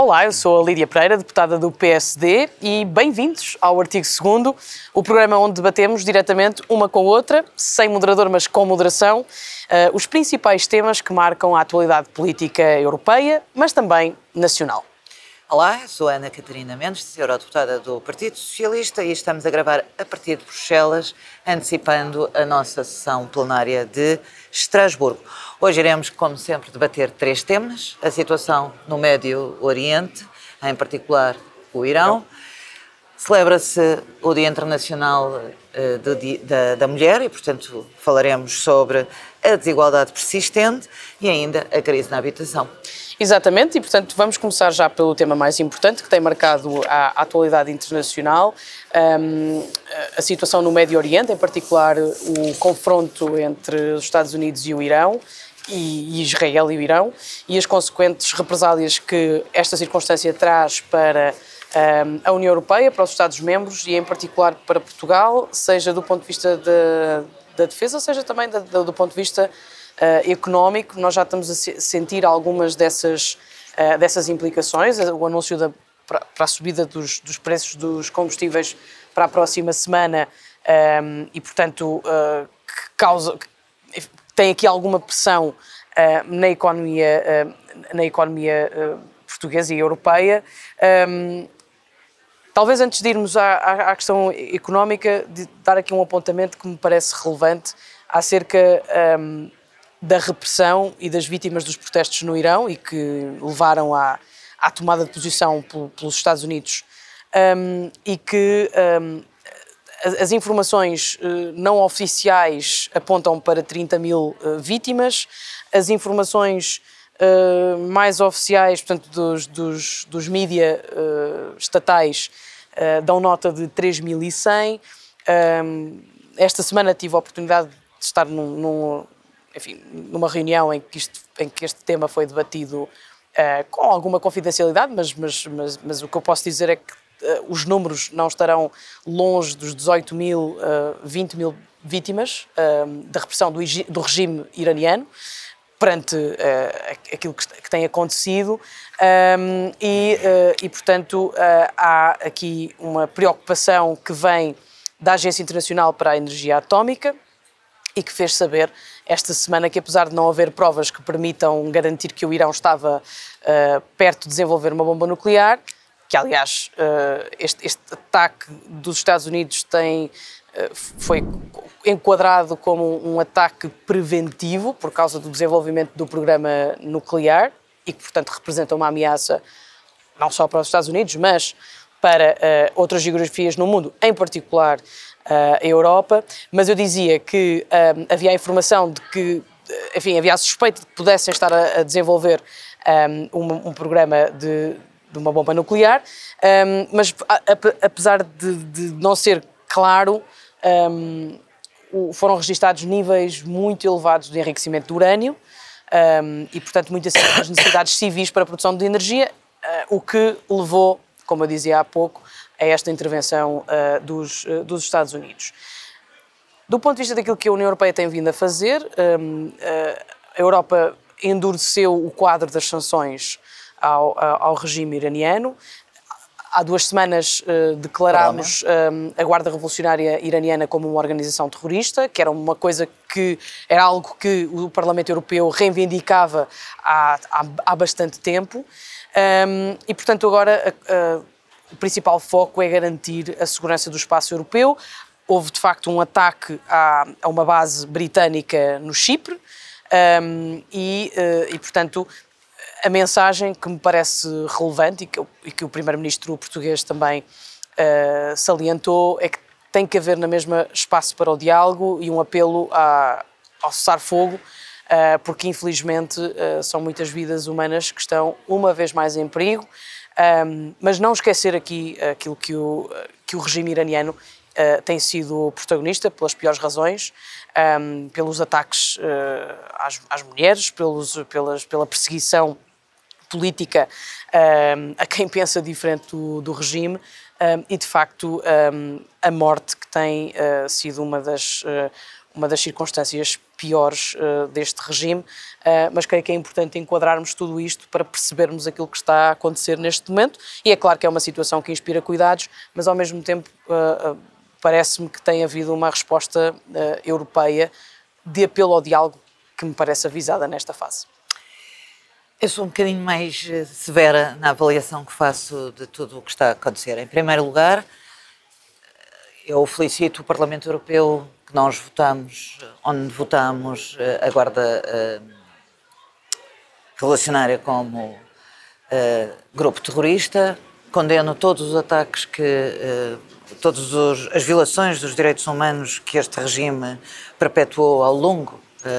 Olá, eu sou a Lídia Pereira, deputada do PSD, e bem-vindos ao Artigo 2º, o programa onde debatemos diretamente uma com a outra, sem moderador, mas com moderação, os principais temas que marcam a atualidade política europeia, mas também nacional. Olá, eu sou a Ana Catarina Mendes, eurodeputada do Partido Socialista, e estamos a gravar a partir de Bruxelas, antecipando a nossa sessão plenária de Estrasburgo. Hoje iremos, como sempre, debater 3 temas: a situação no Médio Oriente, em particular o Irão. Celebra-se o Dia Internacional da Mulher e, portanto, falaremos sobre a desigualdade persistente e ainda a crise na habitação. Exatamente, e portanto vamos começar já pelo tema mais importante que tem marcado a atualidade internacional, a situação no Médio Oriente, em particular o confronto entre os Estados Unidos e o Irão, e Israel e o Irão, e as consequentes represálias que esta circunstância traz para a União Europeia, para os Estados-membros e em particular para Portugal, seja do ponto de vista da defesa, seja também do ponto de vista económico. Nós já estamos a sentir algumas dessas implicações. O anúncio para a subida dos preços dos combustíveis para a próxima semana e, portanto, tem aqui alguma pressão na economia portuguesa e europeia. Talvez antes de irmos à questão económica, de dar aqui um apontamento que me parece relevante acerca da repressão e das vítimas dos protestos no Irão e que levaram à tomada de posição pelos Estados Unidos, e que as informações não oficiais apontam para 30 mil vítimas, as informações mais oficiais, portanto, dos mídia estatais, dão nota de 3.100. Esta semana tive a oportunidade de estar numa reunião em que este tema foi debatido com alguma confidencialidade, mas o que eu posso dizer é que os números não estarão longe dos 18 mil, 20 mil vítimas da repressão do regime iraniano perante aquilo que tem acontecido, e portanto, há aqui uma preocupação que vem da Agência Internacional para a Energia Atómica e que fez saber esta semana que, apesar de não haver provas que permitam garantir que o Irão estava perto de desenvolver uma bomba nuclear, que aliás este ataque dos Estados Unidos foi enquadrado como um ataque preventivo por causa do desenvolvimento do programa nuclear e que, portanto, representa uma ameaça não só para os Estados Unidos, mas para outras geografias no mundo, em particular a Europa. Mas eu dizia que havia a informação de que, enfim, havia a suspeita de que pudessem estar a desenvolver um programa de uma bomba nuclear, mas apesar de não ser claro, foram registados níveis muito elevados de enriquecimento de urânio e, portanto, muitas necessidades civis para a produção de energia, o que levou, como eu dizia há pouco, a esta intervenção dos Estados Unidos. Do ponto de vista daquilo que a União Europeia tem vindo a fazer, a Europa endureceu o quadro das sanções ao regime iraniano. Há 2 semanas declarámos a Guarda Revolucionária Iraniana como uma organização terrorista, que era uma coisa que era algo que o Parlamento Europeu reivindicava há bastante tempo. E, portanto, agora o principal foco é garantir a segurança do espaço europeu. Houve, de facto, um ataque a uma base britânica no Chipre e, portanto, a mensagem que me parece relevante e que o primeiro-ministro português também salientou é que tem que haver na mesma espaço para o diálogo e um apelo ao cessar-fogo, porque infelizmente são muitas vidas humanas que estão uma vez mais em perigo, mas não esquecer aqui aquilo que o regime iraniano tem sido protagonista pelas piores razões, pelos ataques às mulheres, pela perseguição política a quem pensa diferente do regime e, de facto, a morte que tem sido uma das circunstâncias piores deste regime, mas creio que é importante enquadrarmos tudo isto para percebermos aquilo que está a acontecer neste momento, e é claro que é uma situação que inspira cuidados, mas ao mesmo tempo parece-me que tem havido uma resposta europeia de apelo ao diálogo que me parece avisada nesta fase. Eu sou um bocadinho mais severa na avaliação que faço de tudo o que está a acontecer. Em primeiro lugar, eu felicito o Parlamento Europeu que nós votamos, onde votamos a Guarda Revolucionária como grupo terrorista. Condeno todos os ataques todas as violações dos direitos humanos que este regime perpetuou ao longo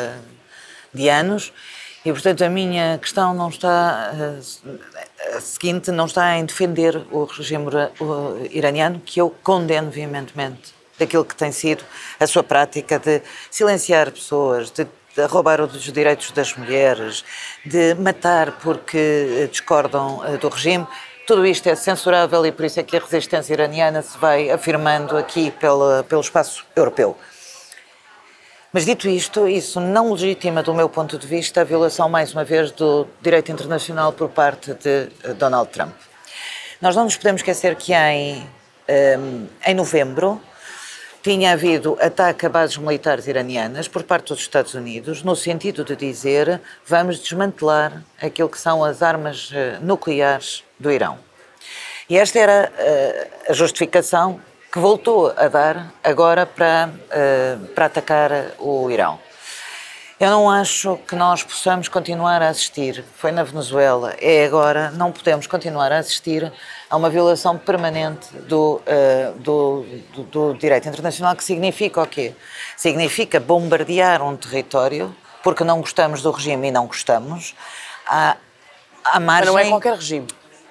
de anos. E, portanto, a minha questão não está, a seguinte, não está em defender o regime iraniano, que eu condeno veementemente daquilo que tem sido a sua prática de silenciar pessoas, de roubar os direitos das mulheres, de matar porque discordam do regime. Tudo isto é censurável e por isso é que a resistência iraniana se vai afirmando aqui pelo espaço europeu. Mas dito isto, isso não legitima, do meu ponto de vista, a violação, mais uma vez, do direito internacional por parte de Donald Trump. Nós não nos podemos esquecer que em novembro tinha havido ataque a bases militares iranianas por parte dos Estados Unidos, no sentido de dizer vamos desmantelar aquilo que são as armas nucleares do Irão. E esta era a justificação que voltou a dar agora para atacar o Irão. Eu não acho que nós possamos continuar a assistir, foi na Venezuela, é agora, não podemos continuar a assistir a uma violação permanente do direito internacional, que significa o quê? Significa bombardear um território, porque não gostamos do regime e não gostamos, à margem... Mas não é qualquer regime.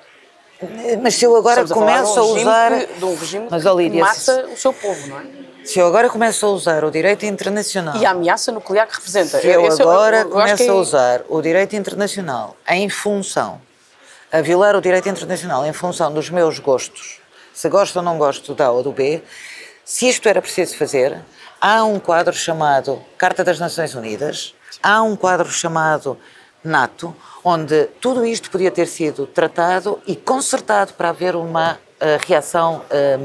Mas se eu agora começo a usar... de um regime mas, que Lídia, mata o seu povo, não é? Se eu agora começo a usar o direito internacional... E a ameaça nuclear que representa. Se eu agora começo a usar o direito internacional em função, a violar o direito internacional em função dos meus gostos, se gosto ou não gosto do A ou do B, se isto era preciso fazer, há um quadro chamado Carta das Nações Unidas, há um quadro chamado NATO, onde tudo isto podia ter sido tratado e consertado para haver uma reação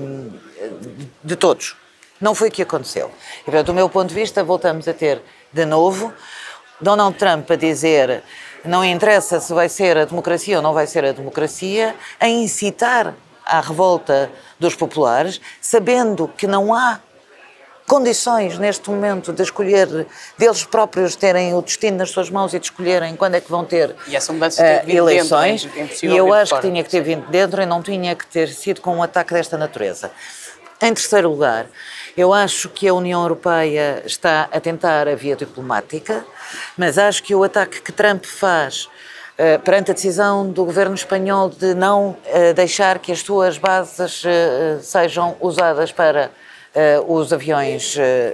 de todos. Não foi o que aconteceu. E, portanto, do meu ponto de vista, voltamos a ter, de novo, Donald Trump a dizer não interessa se vai ser a democracia ou não vai ser a democracia, a incitar à revolta dos populares, sabendo que não há condições neste momento de escolher, deles próprios terem o destino nas suas mãos e de escolherem quando é que vão ter e essa mudança tem vindo eleições. Dentro, e eu acho que tinha que ter vindo dentro e não tinha que ter sido com um ataque desta natureza. Em terceiro lugar, eu acho que a União Europeia está a tentar a via diplomática, mas acho que o ataque que Trump faz perante a decisão do governo espanhol de não deixar que as suas bases sejam usadas para os aviões,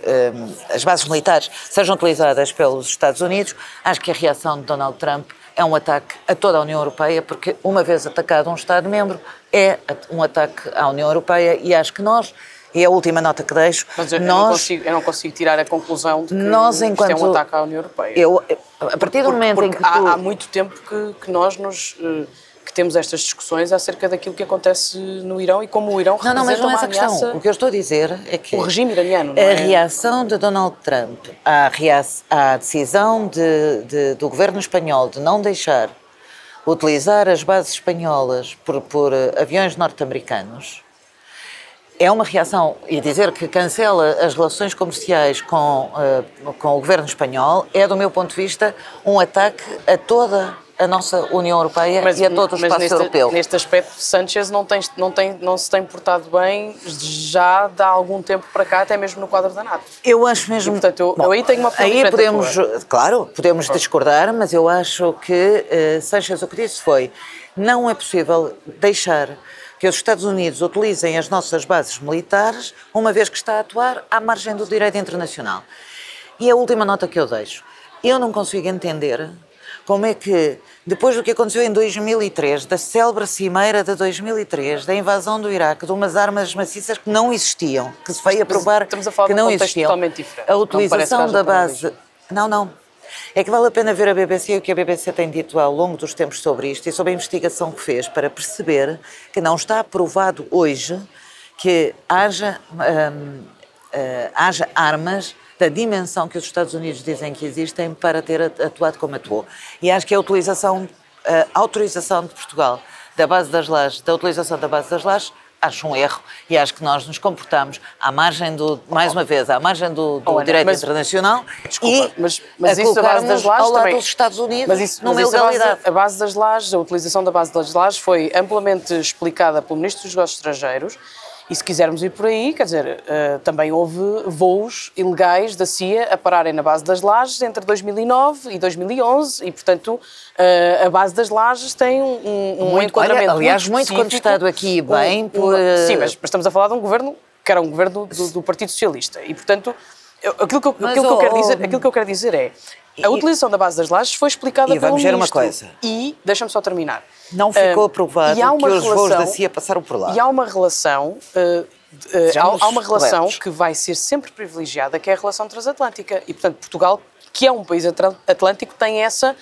as bases militares sejam utilizadas pelos Estados Unidos, acho que a reação de Donald Trump é um ataque a toda a União Europeia, porque uma vez atacado um Estado-membro é um ataque à União Europeia e acho que nós, e a última nota que deixo, mas eu não consigo tirar a conclusão de que isto é um ataque à União Europeia. A partir do momento em que há muito tempo que nós que temos estas discussões acerca daquilo que acontece no Irão e como o Irão representa mas não é essa ameaça. Questão. O que eu estou a dizer é que o regime iraniano, não é? A reação de Donald Trump à decisão do governo espanhol de não deixar utilizar as bases espanholas por aviões norte-americanos é uma reação, e dizer que cancela as relações comerciais com o governo espanhol é, do meu ponto de vista, um ataque a toda a nossa União Europeia e a todo o espaço europeu. Neste aspecto, Sánchez não se tem portado bem já de há algum tempo para cá, até mesmo no quadro da NATO. Eu acho mesmo... E, portanto, eu aí tenho uma opinião diferente. Podemos discordar, mas eu acho que Sánchez o que disse foi: não é possível deixar que os Estados Unidos utilizem as nossas bases militares, uma vez que está a atuar à margem do direito internacional. E a última nota que eu deixo: eu não consigo entender como é que, depois do que aconteceu em 2003, da célebre cimeira de 2003, da invasão do Iraque, de umas armas maciças que não existiam, que se veio a provar Estamos a falar que de um não contexto existiam, totalmente diferente. a Não parece que utilização haja da paralelismo. base... Não. É que vale a pena ver a BBC e o que a BBC tem dito ao longo dos tempos sobre isto e sobre a investigação que fez para perceber que não está provado hoje que haja armas da dimensão que os Estados Unidos dizem que existem para ter atuado como atuou. E acho que a autorização de Portugal da base das Lajes, da utilização da base das Lajes, acho um erro e acho que nós nos comportamos à margem mais uma vez, à margem do direito internacional. Desculpa, e mas isso da base das lajes ao lado também, dos Estados Unidos numa mas ilegalidade. A base das lajes, a utilização da base das lajes foi amplamente explicada pelo Ministro dos Negócios Estrangeiros. E se quisermos ir por aí, quer dizer, também houve voos ilegais da CIA a pararem na base das Lajes entre 2009 e 2011 e, portanto, a base das Lajes tem um enquadramento aliás, muito contestado aqui, bem, Sim, mas estamos a falar de um governo que era um governo do Partido Socialista e, portanto, aquilo que eu quero dizer é a utilização da base das Lajes foi explicada pelo vamos ver Ministro. uma coisa. E, deixa-me só terminar. Não ficou aprovado que os voos da CIA passaram por lá. E há uma relação, que vai ser sempre privilegiada, que é a relação transatlântica. E, portanto, Portugal, que é um país atlântico, tem essa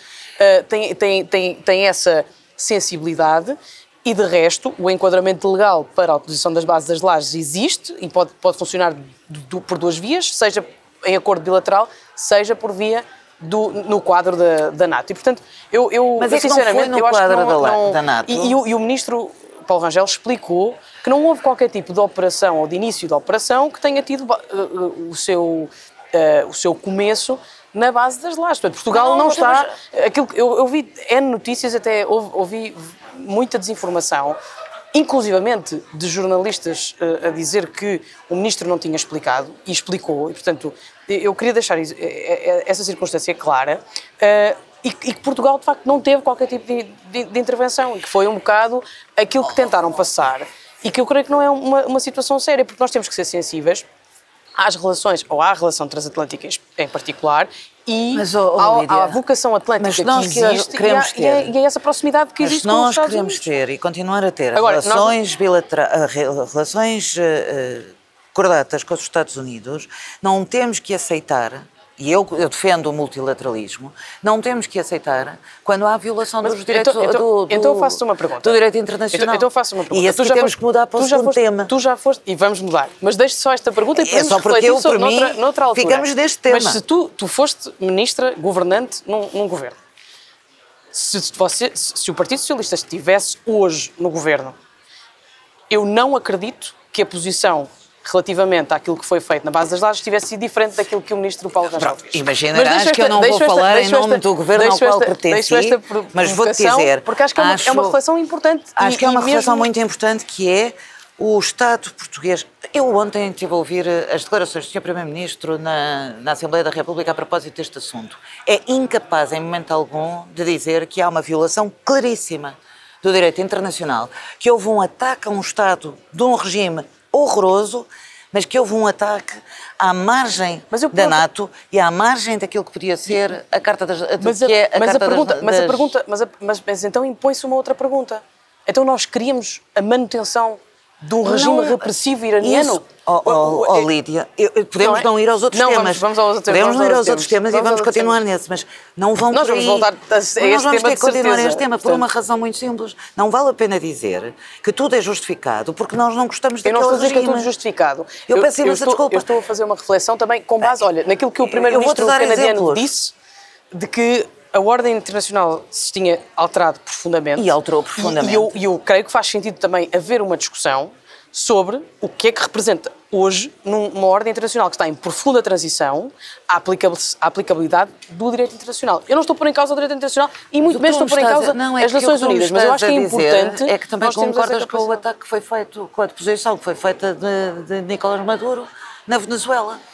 sensibilidade e, de resto, o enquadramento legal para a utilização das bases das lajes existe e pode funcionar por duas vias, seja em acordo bilateral, seja por via no quadro da NATO. E, portanto, mas é que sinceramente, não foi no quadro da NATO. E o Ministro Paulo Rangel explicou que não houve qualquer tipo de operação ou de início da operação que tenha tido o seu começo na base das lajes. Portanto, Portugal não está... Eu vi N notícias, até ouvi muita desinformação, inclusivamente de jornalistas a dizer que o Ministro não tinha explicado, e explicou, e, portanto, eu queria deixar essa circunstância clara, e que Portugal, de facto, não teve qualquer tipo de intervenção, e que foi um bocado aquilo que tentaram passar, e que eu creio que não é uma situação séria, porque nós temos que ser sensíveis às relações, ou à relação transatlântica em particular, e à vocação atlântica que existe e a essa proximidade que existe com os Estados Unidos. Mas nós queremos ter e continuar a ter relações cordatas com os Estados Unidos, não temos que aceitar, e eu defendo o multilateralismo, não temos que aceitar quando há violação dos direitos então faço-te uma pergunta. Do direito internacional. Então faço uma pergunta. E assim temos que mudar para o segundo tema. Tu já foste, e vamos mudar, mas deixe só esta pergunta e podemos refletir sobre noutra altura. Ficamos deste tema. Mas se tu foste ministra, governante num governo, se o Partido Socialista estivesse hoje no governo, eu não acredito que a posição relativamente àquilo que foi feito na base das lajes tivesse sido diferente daquilo que o Ministro Paulo Rangel fez. Imaginarás que eu não vou falar em nome do governo ao qual pertenci, mas vou-te dizer... Porque acho que é uma reflexão importante. Acho que é uma reflexão muito importante, que é o Estado português. Eu ontem estive a ouvir as declarações do Sr. Primeiro-Ministro na Assembleia da República a propósito deste assunto. É incapaz, em momento algum, de dizer que há uma violação claríssima do direito internacional, que houve um ataque a um Estado de um regime horroroso, mas que houve um ataque à margem da NATO e à margem daquilo que podia ser a Carta das... Mas então impõe-se uma outra pergunta. Então nós queríamos a manutenção de um regime repressivo iraniano? Lídia, podemos não ir aos outros temas. Vamos aos outros temas. Podemos não ir aos outros temas e vamos continuar nesse, mas não vão por aí. Nós vamos voltar a este tema, nós vamos ter que continuar a este tema por uma razão muito simples. Não vale a pena dizer que tudo é justificado porque nós não gostamos daquele regime. Eu não estou a dizer que é tudo justificado. Eu peço imensa desculpa. Eu estou a fazer uma reflexão também com base, naquilo que o primeiro-ministro canadiano disse, de que a ordem internacional se tinha alterado profundamente. E alterou profundamente. E eu creio que faz sentido também haver uma discussão sobre o que é que representa hoje, numa ordem internacional que está em profunda transição, a aplicabilidade do direito internacional. Eu não estou a pôr em causa o direito internacional e muito menos estou a pôr em causa as Nações Unidas, mas eu acho que é importante... É que também concordas com o ataque que foi feito, com a deposição que foi feita de Nicolás Maduro na Venezuela.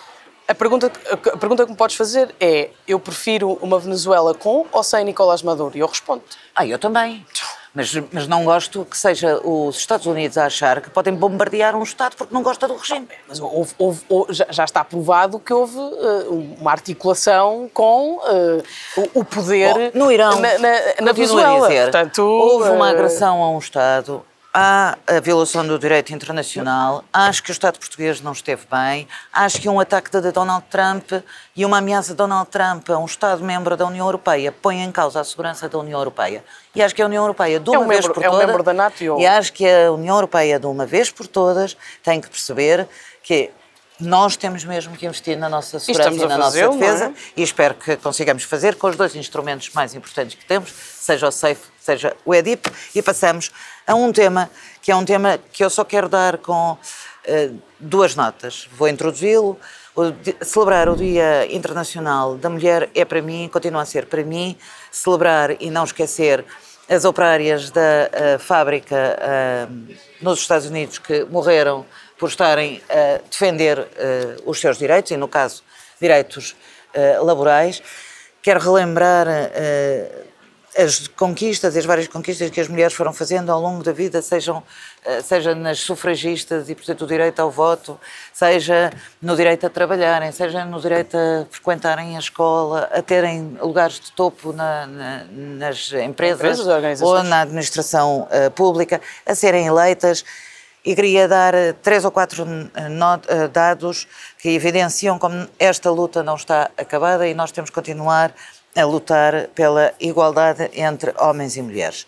A pergunta que me podes fazer é: eu prefiro uma Venezuela com ou sem Nicolás Maduro? E eu respondo. Eu também. Mas não gosto que seja os Estados Unidos a achar que podem bombardear um Estado porque não gosta do regime. Mas já está provado que houve uma articulação com o poder no Irão, na Venezuela. Portanto, houve uma agressão a um Estado, há a violação do direito internacional, acho que o Estado português não esteve bem, acho que um ataque de Donald Trump e uma ameaça de Donald Trump a um Estado-membro da União Europeia põe em causa a segurança da União Europeia. E acho que a União Europeia, de uma vez por todas, membro da NATO, e acho que a União Europeia, de uma vez por todas, tem que perceber que nós temos mesmo que investir na nossa segurança e na nossa defesa, e espero que consigamos fazer com os dois instrumentos mais importantes que temos, seja o SAFE, seja o EDIP, e passamos a um tema que é um tema que eu só quero dar com duas notas. Vou introduzi-lo. Celebrar o Dia Internacional da Mulher é para mim, continua a ser para mim, celebrar e não esquecer as operárias da fábrica nos Estados Unidos que morreram por estarem a defender os seus direitos, e no caso, direitos laborais. Quero relembrar as conquistas, as várias conquistas que as mulheres foram fazendo ao longo da vida, seja nas sufragistas e, portanto, o direito ao voto, seja no direito a trabalharem, seja no direito a frequentarem a escola, a terem lugares de topo nas empresas ou na administração pública, a serem eleitas. E queria dar 3 ou 4 dados que evidenciam como esta luta não está acabada e nós temos que continuar a lutar pela igualdade entre homens e mulheres.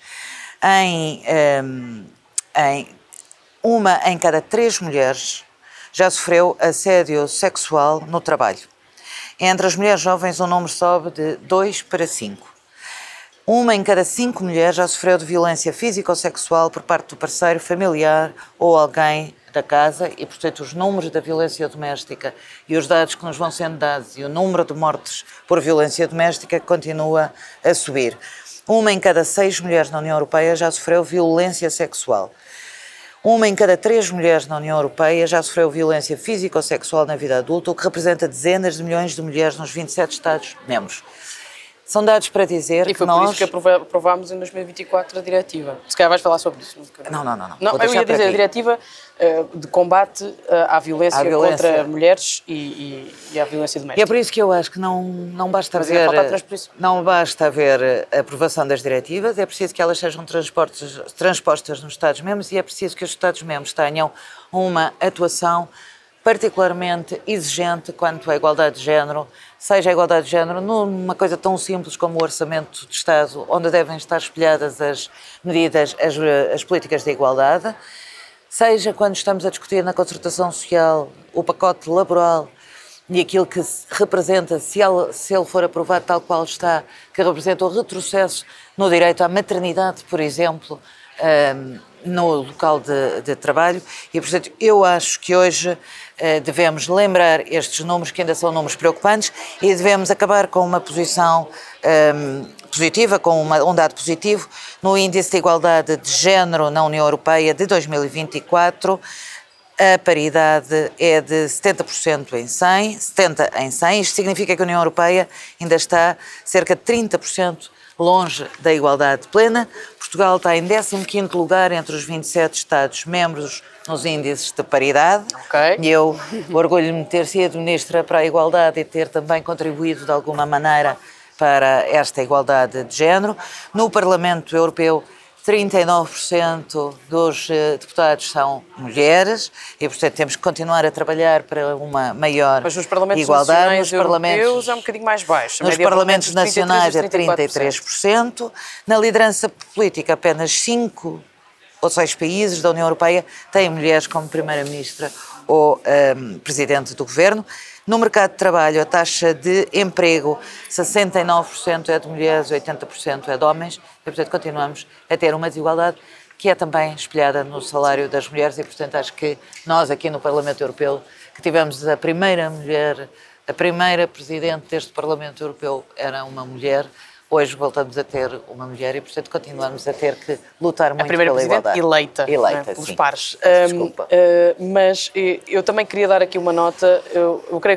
Uma em cada 3 mulheres já sofreu assédio sexual no trabalho. Entre as mulheres jovens o número sobe de 2 para 5. Uma em cada 5 mulheres já sofreu de violência física ou sexual por parte do parceiro, familiar ou alguém da casa, e, portanto, os números da violência doméstica e os dados que nos vão sendo dados e o número de mortes por violência doméstica continua a subir. Uma em cada 6 mulheres na União Europeia já sofreu violência sexual. Uma em cada 3 mulheres na União Europeia já sofreu violência física ou sexual na vida adulta, o que representa dezenas de milhões de mulheres nos 27 Estados-membros. São dados para dizer que nós... E foi por isso que aprovámos em 2024 a diretiva. Se calhar vais falar sobre isso. Não. Eu ia dizer a diretiva de combate à violência contra mulheres e à violência doméstica. E é por isso que eu acho que não basta haver a aprovação das diretivas, é preciso que elas sejam transpostas nos Estados-membros, e é preciso que os Estados-membros tenham uma atuação particularmente exigente quanto à igualdade de género, seja a igualdade de género numa coisa tão simples como o orçamento de Estado, onde devem estar espelhadas as medidas, as políticas de igualdade, seja quando estamos a discutir na concertação social o pacote laboral e aquilo que representa, se ele for aprovado tal qual está, que representa o retrocesso no direito à maternidade, por exemplo, no local de trabalho. E, portanto, eu acho que hoje devemos lembrar estes números, que ainda são números preocupantes, e devemos acabar com uma posição positiva, com um dado positivo. No Índice de Igualdade de Género na União Europeia de 2024, a paridade é de 70% em 100, 70 em 100. Isto significa que a União Europeia ainda está cerca de 30% longe da igualdade plena. Portugal está em 15º lugar entre os 27 Estados-membros nos índices de paridade. Okay. E eu orgulho-me de ter sido Ministra para a Igualdade e ter também contribuído de alguma maneira para esta igualdade de género. No Parlamento Europeu, 39% dos deputados são mulheres e, portanto, temos que continuar a trabalhar para uma maior Mas nos parlamentos igualdade. Nos europeus é um bocadinho mais baixo. Nos parlamentos nacionais é 33%. Na liderança política, apenas 5 ou 6 países da União Europeia têm mulheres como Primeira-Ministra ou Presidente do Governo. No mercado de trabalho, a taxa de emprego, 69% é de mulheres, 80% é de homens, e, portanto, continuamos a ter uma desigualdade que é também espelhada no salário das mulheres, e, portanto, acho que nós aqui no Parlamento Europeu, que tivemos a primeira mulher, a primeira Presidente deste Parlamento Europeu era uma mulher, hoje voltamos a ter uma mulher e, portanto, continuamos a ter que lutar muito pela igualdade. A primeira Presidente eleita pelos sim. pares. Desculpa. Mas eu também queria dar aqui uma nota. Eu creio que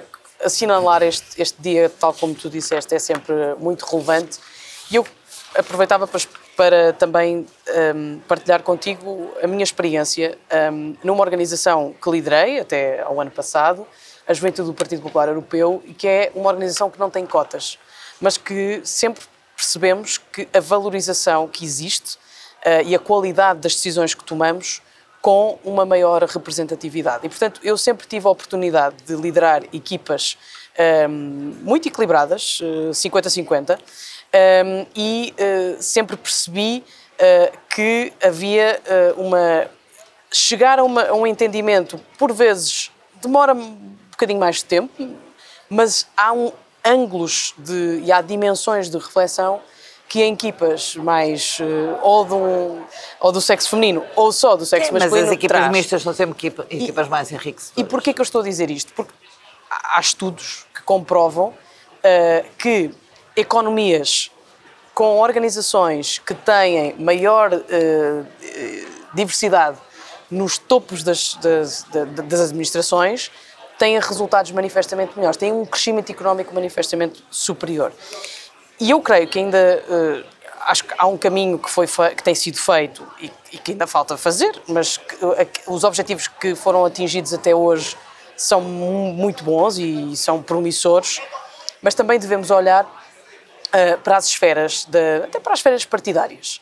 assinalar este dia, tal como tu disseste, é sempre muito relevante. E eu aproveitava para também partilhar contigo a minha experiência numa organização que liderei até ao ano passado, a Juventude do Partido Popular Europeu, e que é uma organização que não tem cotas, mas que sempre percebemos que a valorização que existe e a qualidade das decisões que tomamos com uma maior representatividade. E, portanto, eu sempre tive a oportunidade de liderar equipas muito equilibradas, 50-50, e sempre percebi que havia chegar a um entendimento, por vezes demora um bocadinho mais de tempo, mas há ângulos e há dimensões de reflexão que em equipas mais ou do sexo feminino ou só do sexo masculino mas as equipas traz. mistas são sempre equipas mais enriquecedoras. E porquê que eu estou a dizer isto? Porque há estudos que comprovam que economias com organizações que têm maior diversidade nos topos das administrações têm resultados manifestamente melhores, têm um crescimento económico manifestamente superior. E eu creio que ainda acho que há um caminho que tem sido feito e que ainda falta fazer, mas os objetivos que foram atingidos até hoje são muito bons e são promissores, mas também devemos olhar para as esferas, até para as esferas partidárias,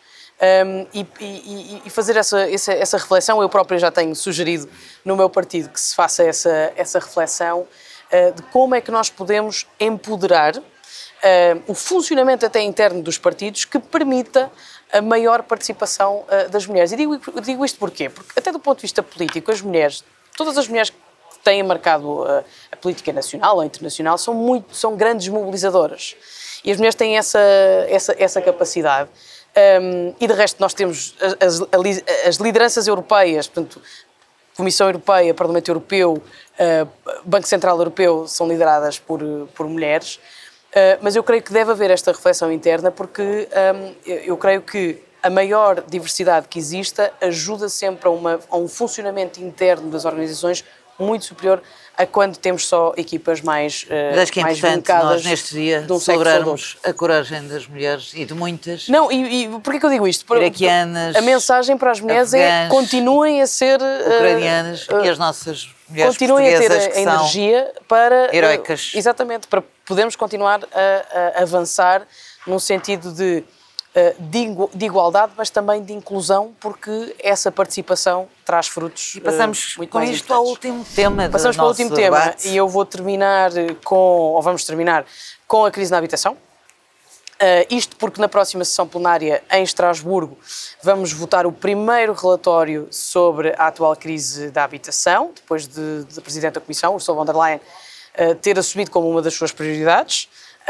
e fazer essa reflexão. Eu própria já tenho sugerido no meu partido que se faça essa reflexão de como é que nós podemos empoderar o funcionamento até interno dos partidos que permita a maior participação das mulheres. E digo isto porquê? Porque até do ponto de vista político, as mulheres, todas as mulheres que têm marcado a política nacional ou internacional são grandes mobilizadoras. E as mulheres têm essa capacidade. E de resto nós temos as lideranças europeias, portanto, Comissão Europeia, Parlamento Europeu, Banco Central Europeu são lideradas por mulheres. Mas eu creio que deve haver esta reflexão interna porque eu creio que a maior diversidade que exista ajuda sempre a um funcionamento interno das organizações muito superior a quando temos só equipas mais acho que é importante nós neste dia celebrarmos a coragem das mulheres e de muitas. Não, e porquê que eu digo isto? Iraquianas, a mensagem para as mulheres afegãs, é continuem a ser ucranianas e as nossas mulheres continuem a ter portuguesas a energia para heroicas. Exatamente, para podermos continuar a avançar num sentido de igualdade, mas também de inclusão, porque essa participação traz frutos. E passamos muito com mais isto ao último tema do Passamos para o nosso último tema debate. e eu vou terminar vamos terminar com a crise na habitação. Isto porque na próxima sessão plenária em Estrasburgo vamos votar o primeiro relatório sobre a atual crise da habitação, depois de Presidente da Comissão, Ursula von der Leyen, ter assumido como uma das suas prioridades.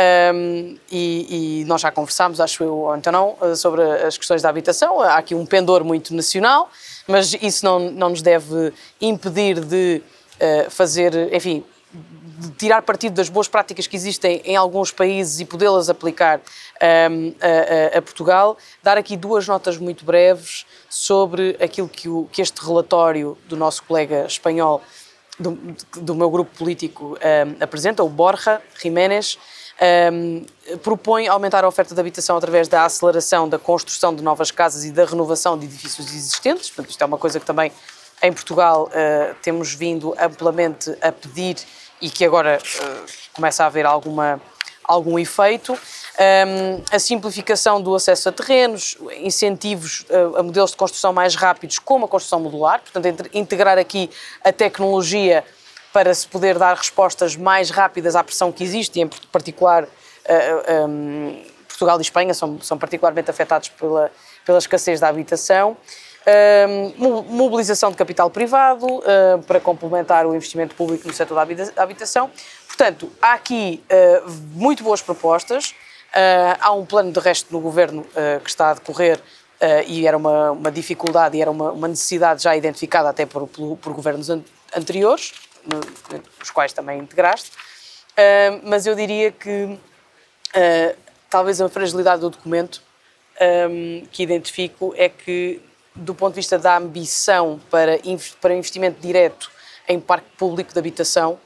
E nós já conversámos, acho eu, ou então não, sobre as questões da habitação. Há aqui um pendor muito nacional, mas isso não nos deve impedir de fazer, enfim, de tirar partido das boas práticas que existem em alguns países e podê-las aplicar a Portugal. Dar aqui duas notas muito breves sobre aquilo que este relatório do nosso colega espanhol, do meu grupo político, apresenta, o Borja Jiménez. Propõe aumentar a oferta de habitação através da aceleração da construção de novas casas e da renovação de edifícios existentes. Portanto, isto é uma coisa que também em Portugal temos vindo amplamente a pedir e que agora começa a haver algum efeito. A simplificação do acesso a terrenos, incentivos a modelos de construção mais rápidos, como a construção modular, portanto, integrar aqui a tecnologia para se poder dar respostas mais rápidas à pressão que existe, e em particular Portugal e Espanha são particularmente afetados pela escassez da habitação. Mobilização de capital privado para complementar o investimento público no setor da habitação. Portanto, há aqui muito boas propostas. Há um plano de resto no Governo que está a decorrer e era uma dificuldade e era uma necessidade já identificada até por governos anteriores, os quais também integraste, mas eu diria que talvez a fragilidade do documento que identifico é que, do ponto de vista da ambição para investimento direto em parque público de habitação,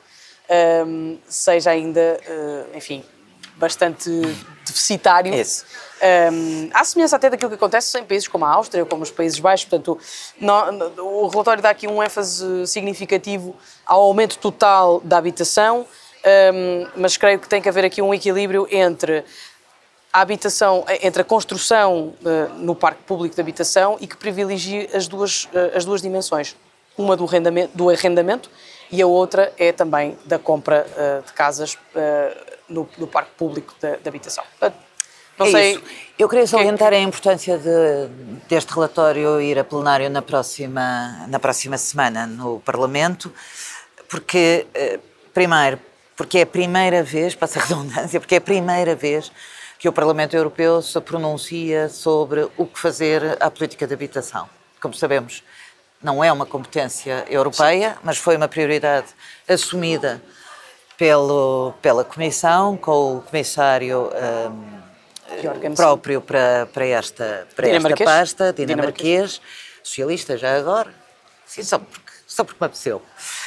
seja ainda, enfim, bastante deficitário. À semelhança até daquilo que acontece em países como a Áustria ou como os Países Baixos. Portanto, o relatório dá aqui um ênfase significativo ao aumento total da habitação, mas creio que tem que haver aqui um equilíbrio entre a habitação, entre a construção no parque público de habitação e que privilegie as duas dimensões. Uma do arrendamento e a outra é também da compra de casas no parque público de habitação. Não sei. Isso. Eu queria salientar a importância deste relatório ir a plenário na próxima semana no Parlamento, porque, primeiro, porque é a primeira vez, passa a redundância, porque é a primeira vez que o Parlamento Europeu se pronuncia sobre o que fazer à política de habitação. Como sabemos, não é uma competência europeia, sim, mas foi uma prioridade assumida pela Comissão, com o Comissário próprio para esta pasta, dinamarquês, socialista já agora, sim, só porque me apeteceu.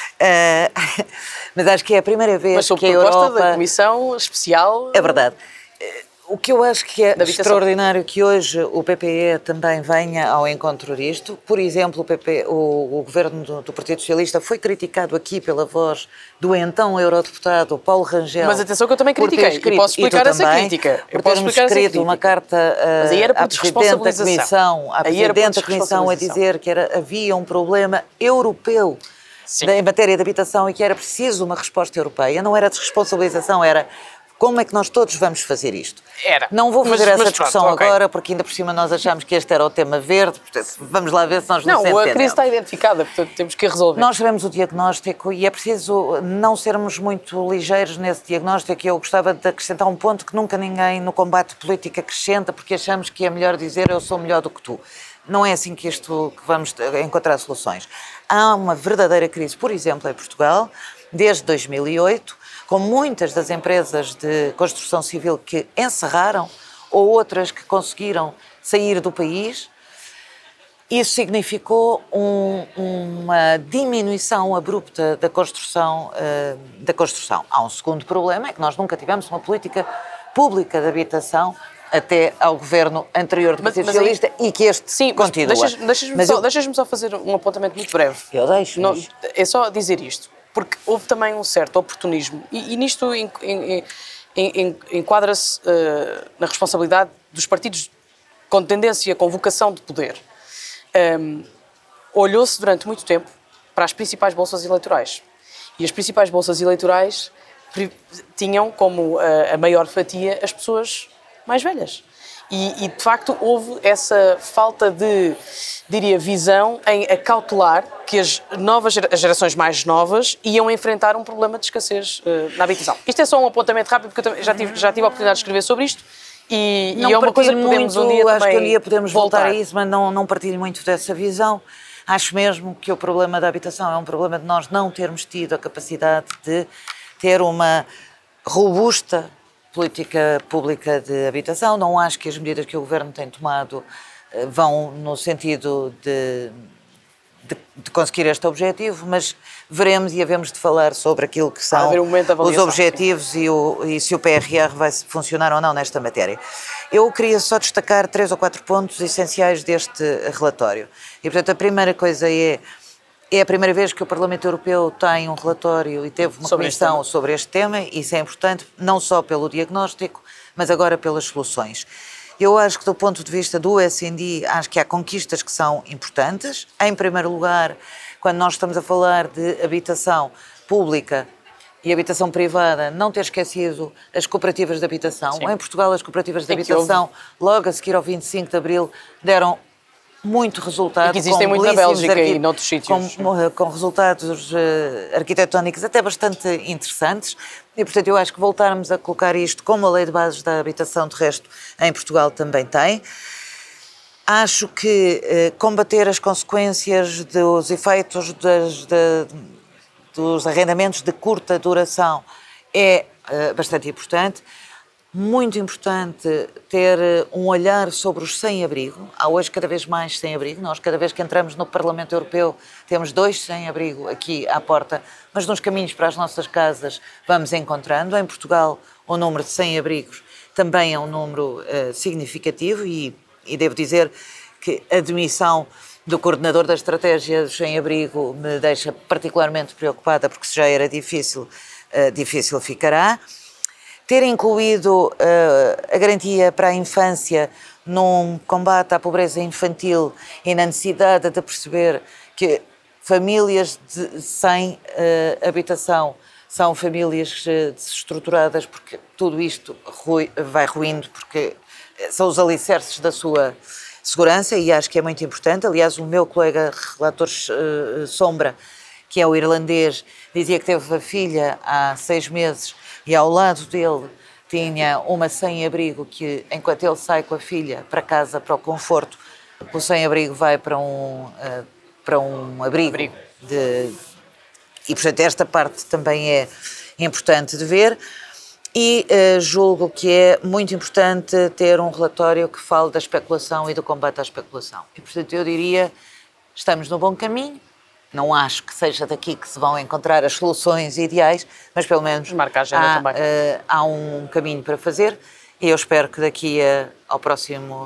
Mas acho que é a primeira vez que a Europa... Mas sob proposta da Comissão Especial... É verdade. O que eu acho que é extraordinário que hoje o PPE também venha ao encontro disto. Por exemplo, o governo do Partido Socialista foi criticado aqui pela voz do então eurodeputado Paulo Rangel. Mas atenção que eu também critiquei, e posso explicar essa crítica. Por termos escrito uma carta à Presidente da Comissão a dizer que havia um problema europeu, sim, em matéria de habitação e que era preciso uma resposta europeia. Não era desresponsabilização, era... Como é que nós todos vamos fazer isto? Não vou fazer essa discussão agora, porque ainda por cima nós achamos que este era o tema verde, portanto, vamos lá ver se nós não entendemos. A crise está identificada, portanto temos que resolver. Nós sabemos o diagnóstico e é preciso não sermos muito ligeiros nesse diagnóstico. Eu gostava de acrescentar um ponto que nunca ninguém no combate político acrescenta, porque achamos que é melhor dizer eu sou melhor do que tu. Não é assim que vamos encontrar soluções. Há uma verdadeira crise, por exemplo, em Portugal, desde 2008, com muitas das empresas de construção civil que encerraram ou outras que conseguiram sair do país. Isso significou uma diminuição abrupta da construção. Há um segundo problema, é que nós nunca tivemos uma política pública de habitação até ao governo anterior do Partido Socialista e que este continua. Deixas-me só fazer um apontamento muito breve. Eu deixo. É só dizer isto. Porque houve também um certo oportunismo, e nisto enquadra-se na responsabilidade dos partidos com tendência, com vocação de poder. Olhou-se durante muito tempo para as principais bolsas eleitorais. E as principais bolsas eleitorais tinham como a maior fatia as pessoas mais velhas. E de facto houve essa falta de, diria, visão em acautelar que as gerações mais novas iam enfrentar um problema de escassez na habitação. Isto é só um apontamento rápido, porque eu já tive a oportunidade de escrever sobre isto e é uma coisa que podemos um dia acho que um dia podemos voltar a isso, mas não partilho muito dessa visão. Acho mesmo que o problema da habitação é um problema de nós não termos tido a capacidade de ter uma robusta política pública de habitação. Não acho que as medidas que o Governo tem tomado vão no sentido de conseguir este objetivo, mas veremos e havemos de falar sobre aquilo que são os objetivos e se o PRR vai funcionar ou não nesta matéria. Eu queria só destacar 3 ou 4 pontos essenciais deste relatório. E, portanto, a primeira coisa é a primeira vez que o Parlamento Europeu tem um relatório e teve uma comissão sobre este tema, e isso é importante, não só pelo diagnóstico, mas agora pelas soluções. Eu acho que, do ponto de vista do S&D, acho que há conquistas que são importantes. Em primeiro lugar, quando nós estamos a falar de habitação pública e habitação privada, não ter esquecido as cooperativas de habitação. Sim. Em Portugal, as cooperativas de habitação, logo a seguir ao 25 de Abril, deram muito resultado. E que existem muito na Bélgica e noutros sítios. Com resultados arquitetónicos até bastante interessantes. E, portanto, eu acho que voltarmos a colocar isto como a lei de bases da habitação, de resto, em Portugal também tem. Acho que combater as consequências dos efeitos dos arrendamentos de curta duração é bastante importante. muito importante ter um olhar sobre os sem-abrigo. Há hoje cada vez mais sem-abrigo. Nós, cada vez que entramos no Parlamento Europeu, temos 2 sem-abrigo aqui à porta, mas nos caminhos para as nossas casas vamos encontrando. Em Portugal, o número de sem-abrigos também é um número significativo e devo dizer que a demissão do coordenador da estratégia do sem-abrigo me deixa particularmente preocupada, porque se já era difícil, difícil ficará. Ter incluído a garantia para a infância num combate à pobreza infantil e na necessidade de perceber que famílias sem habitação são famílias desestruturadas, porque tudo isto vai ruindo, porque são os alicerces da sua segurança, e acho que é muito importante. Aliás, o meu colega relator Sombra, que é o irlandês, dizia que teve a filha há 6 meses e ao lado dele tinha uma sem-abrigo que, enquanto ele sai com a filha para casa, para o conforto, o sem-abrigo vai para um abrigo. E, portanto, esta parte também é importante de ver. E julgo que é muito importante ter um relatório que fale da especulação e do combate à especulação. E, portanto, eu diria, estamos no bom caminho. Não acho que seja daqui que se vão encontrar as soluções ideais, mas pelo menos há um caminho para fazer, e eu espero que daqui ao próximo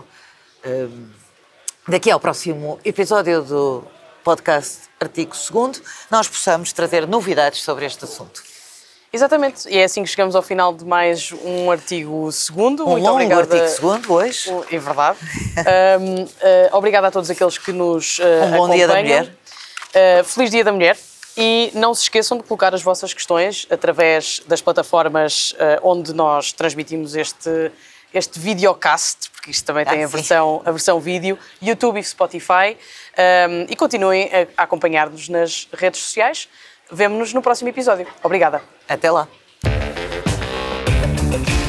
episódio do podcast Artigo 2º nós possamos trazer novidades sobre este assunto. Exatamente, e é assim que chegamos ao final de mais um artigo 2º. Um longo artigo 2º hoje. É verdade. Obrigada a todos aqueles que nos acompanham. Bom Dia da Mulher. Feliz Dia da Mulher, e não se esqueçam de colocar as vossas questões através das plataformas onde nós transmitimos este videocast, porque isto também tem a versão vídeo, YouTube e Spotify, e continuem a acompanhar-nos nas redes sociais. Vemo-nos no próximo episódio. Obrigada. Até lá.